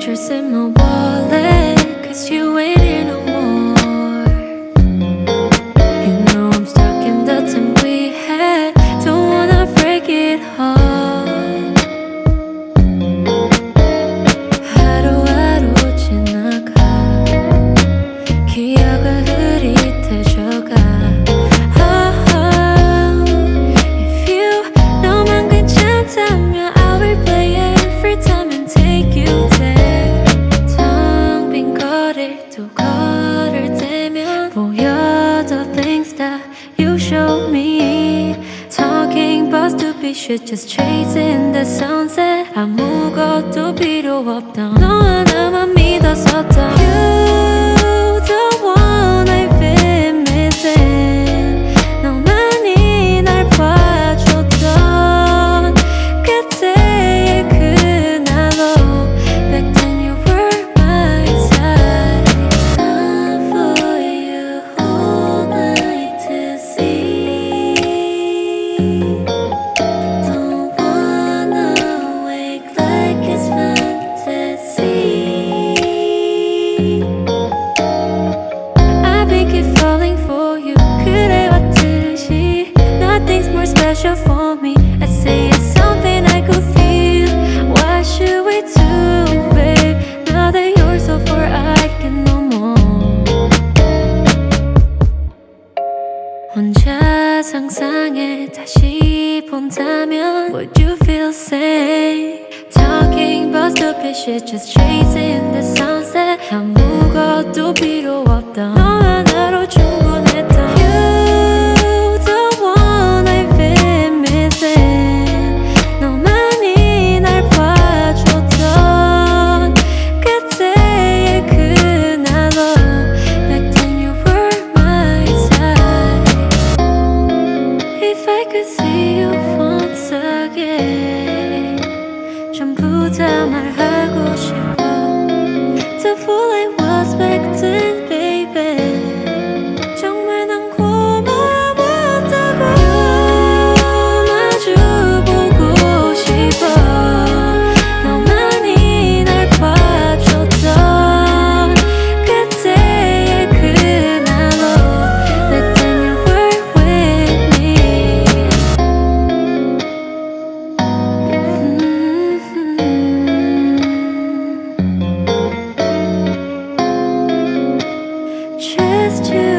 pictures in my wallet, 'cause you ain't here no more. You know I'm stuck in the time we had, don't wanna break it off. 하루하루 지나가 기억은 흐릿해져가. If you 너만 괜찮다면 I'll replay every time and take you there. 텅 빈 거리를 또 걸을 때면 보여도 things that you show me. Talking but stupid shit, just chasing the sunset. 아무것도 필요 없던 너 하나만 믿었었던 You the one I've been missing. 너만이 날 봐줬던 그때의 그날로 Back then you were my side. Time for you all night to see. Don't wanna wake like it's fantasy. I've been keep falling for you. 그래왔듯이 nothing's more special for me. I say it's something I could feel. What should we do, babe? Now that you're so far, I can no more. 혼자 상상해 다시 본다면 would you feel same? Talking about stupid shit, just chasing the sunset. 아무것도 필요 없던 너 하나로 충분했던 You the one I've been missing. 너만이 날 봐줬던 그때의 그날로 Back then you were my side. If I could see you once again, 전부 다 말하고 싶어. The fool I was back then, baby. 정말 난 고마웠다고. 마주보고 싶어. 너만이 날 봐줬던 그때의 그날로 Back then you were with me. Just you